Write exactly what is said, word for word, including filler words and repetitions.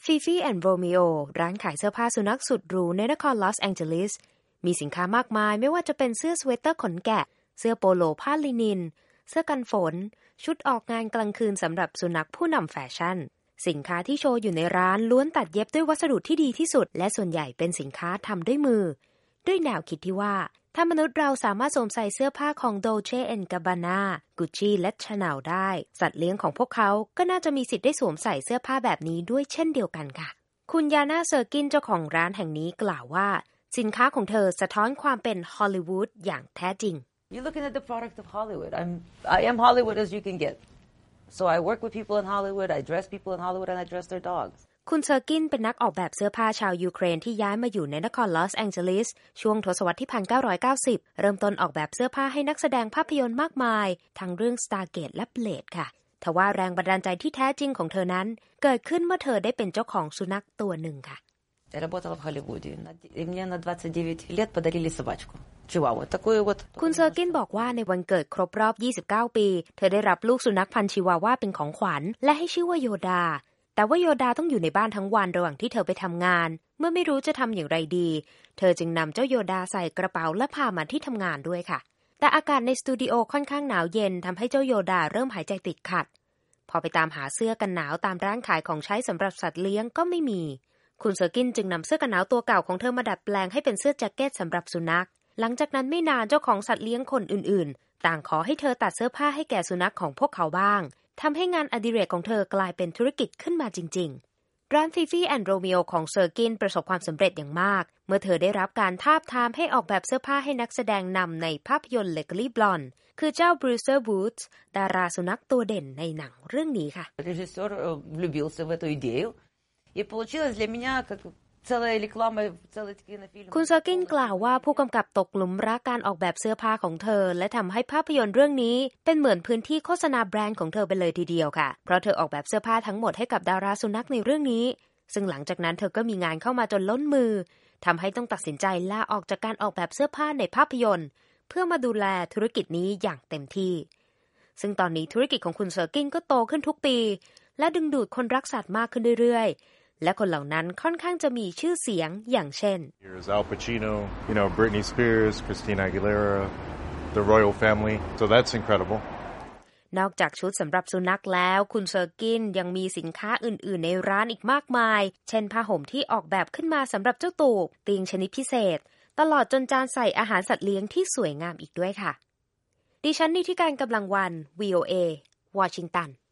Fifi and Romeo ร้านขายเสื้อผ้าสุนัขสุดหรูในนครลอสแองเจลิสมีสินค้ามากมายไม่ว่าจะเป็นเสื้อสเวตเตอร์ขนแกะเสื้อโปโลผ้าลินินเสื้อกันฝนชุดออกงานกลางคืนสำหรับสุนัขผู้นำแฟชั่นสินค้าที่โชว์อยู่ในร้านล้วนตัดเย็บด้วยวัสดุที่ดีที่สุดและส่วนใหญ่เป็นสินค้าทำด้วยมือด้วยแนวคิดที่ว่าถ้ามนุษย์เราสามารถสวมใส่เสื้อผ้าของ Dolce and Gabbana, Gucci และ Chanel ได้สัตว์เลี้ยงของพวกเขาก็น่าจะมีสิทธิ์ได้สวมใส่เสื้อผ้าแบบนี้ด้วยเช่นเดียวกันค่ะคุณยาน่าเซอร์กินเจ้าของร้านแห่งนี้กล่าวว่าสินค้าของเธอสะท้อนความเป็นฮอลลีวูดอย่างแท้จริง You're looking at the product of Hollywood. I'm I am Hollywood as you can get. So I work with people in Hollywood, I dress people in Hollywood and I dress their dogs. คุณเซอร์กินเป็นนักออกแบบเสื้อผ้าชาวยูเครนที่ย้ายมาอยู่ในนครลอสแองเจลิสช่วงทศวรรษที่หนึ่งพันเก้าร้อยเก้าสิบเริ่มต้นออกแบบเสื้อผ้าให้นักแสดงภาพยนตร์มากมายทั้งเรื่อง Stargate และ Blade ค่ะทว่าแรงบันดาลใจที่แท้จริงของเธอนั้นเกิดขึ้นเมื่อเธอได้เป็นเจ้าของสุนัขตัวหนึ่งค่ะ Я работала в Голливуде, и мне на двадцать девять лет подарили собачку. Чивауа. Такую вот. คุณเซอร์กินบอกว่าในวันเกิดครบรอบยี่สิบเก้าปีเธอได้รับลูกสุนัขพันธุ์ชิวาว่าเป็นของขวัญและให้ชื่อว่าโยดาแต่ว่าโยดาต้องอยู่ในบ้านทั้งวันระหว่างที่เธอไปทำงานเมื่อไม่รู้จะทำอย่างไรดีเธอจึงนำเจ้าโยดาใส่กระเป๋าและพามาที่ทำงานด้วยค่ะแต่อากาศในสตูดิโอค่อนข้างหนาวเย็นทำให้เจ้าโยดาเริ่มหายใจติดขัดพอไปตามหาเสื้อกันหนาวตามร้านขายของใช้สำหรับสัตว์เลี้ยงก็ไม่มีคุณเซอร์กินจึงนำเสื้อกันหนาวตัวเก่าของเธอมาดัดแปลงให้เป็นเสื้อแจ็คเก็ตสำหรับสุนัขหลังจากนั้นไม่นานเจ้าของสัตว์เลี้ยงคนอื่นๆต่างขอให้เธอตัดเสื้อผ้าให้แก่สุนัขของพวกเขาบ้างทำให้งานอดิเรกของเธอกลายเป็นธุรกิจขึ้นมาจริงๆร้าน Fifi and Romeo ของเซอร์กินประสบความสำเร็จอย่างมากเมื่อเธอได้รับการทาบทามให้ออกแบบเสื้อผ้าให้นักแสดงนำในภาพยนตร์ Legally Blonde คือเจ้า Bruce Woods ดาราสุนัขตัวเด่นในหนังเรื่องนี้ค่ะ Режиссер влюбился в эту идею и получилось для меня как целая реклама целый кинофильм คุณเซอร์กินกล่าวว่าผู้กำกับตกหลุมรักการออกแบบเสื้อผ้าของเธอและทำให้ภาพยนตร์เรื่องนี้เป็นเหมือนพื้นที่โฆษณาแบรนด์ของเธอไปเลยทีเดียวค่ะเพราะเธอออกแบบเสื้อผ้าทั้งหมดให้กับดาราสุนัขในเรื่องนี้ซึ่งหลังจากนั้นเธอก็มีงานเข้ามาจนล้นมือทำให้ต้องตัดสินใจลาออกจากการออกแบบเสื้อผ้าในภาพยนตร์เพื่อมาดูแลธุรกิจนี้อย่างเต็มที่ซึ่งตอนนี้ธุรกิจของคุณเซอร์กินก็โตขึ้นทุกปีและดึงดูดคนรักสัตว์มากขึ้นเรื่อยๆและคนเหล่านั้นค่อนข้างจะมีชื่อเสียงอย่างเช่น Here's Al Pacino, you know, Britney Spears, Christina Aguilera, the royal family. So that's incredible. นอกจากชุดสำหรับสุนัขแล้วคุณเซอร์กินยังมีสินค้าอื่นๆในร้านอีกมากมายเช่นผ้าห่มที่ออกแบบขึ้นมาสำหรับเจ้าตูบเตียงชนิดพิเศษตลอดจนจานใส่อาหารสัตว์เลี้ยงที่สวยงามอีกด้วยค่ะดิฉันนิติการกำลังวัน วี โอ เอ วอชิงตัน